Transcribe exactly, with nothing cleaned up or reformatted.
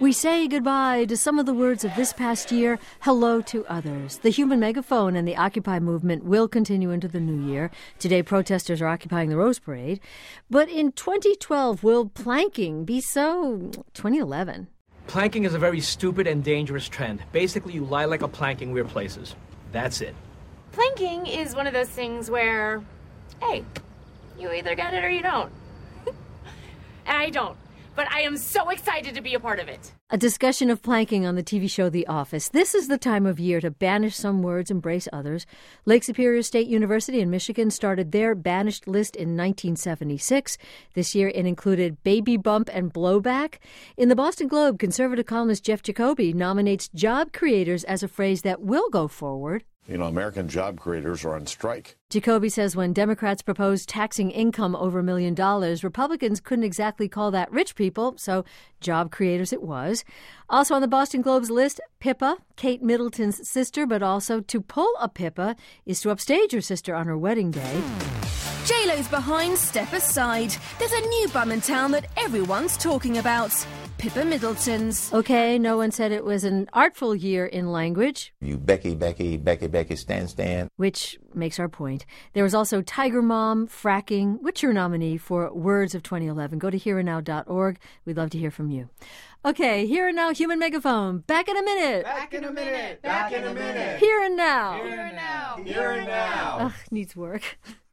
We say goodbye to some of the words of this past year, hello to others. The human megaphone and the Occupy movement will continue into the new year. Today, protesters are occupying the Rose Parade. But in twenty twelve, will planking be so? twenty eleven. Planking is a very stupid and dangerous trend. Basically, you lie like a plank in weird places. That's it. Planking is one of those things where, hey, you either get it or you don't. And I don't. But I am so excited to be a part of it. A discussion of planking on the T V show The Office. This is the time of year to banish some words, embrace others. Lake Superior State University in Michigan started their banished list in nineteen seventy-six. This year it included baby bump and blowback. In the Boston Globe, conservative columnist Jeff Jacoby nominates job creators as a phrase that will go forward. You know, American job creators are on strike. Jacoby says when Democrats proposed taxing income over a million dollars, Republicans couldn't exactly call that rich people, so job creators it was. Also on the Boston Globe's list, Pippa, Kate Middleton's sister, but also to pull a Pippa is to upstage her sister on her wedding day. J-Lo's behind Step Aside. There's a new bum in town that everyone's talking about. Pippa Middleton's. Okay, no one said it was an artful year in language. You Becky, Becky, Becky, Becky, Stan, Stan. Which makes our point. There was also Tiger Mom, fracking. What's your nominee for Words of twenty eleven? Go to here and now dot org. We'd love to hear from you. Okay, Here and Now, Human Megaphone. Back in a minute. Back in a minute. Back in a minute. Here and Now. Here and now. Here and now. Ugh, needs work.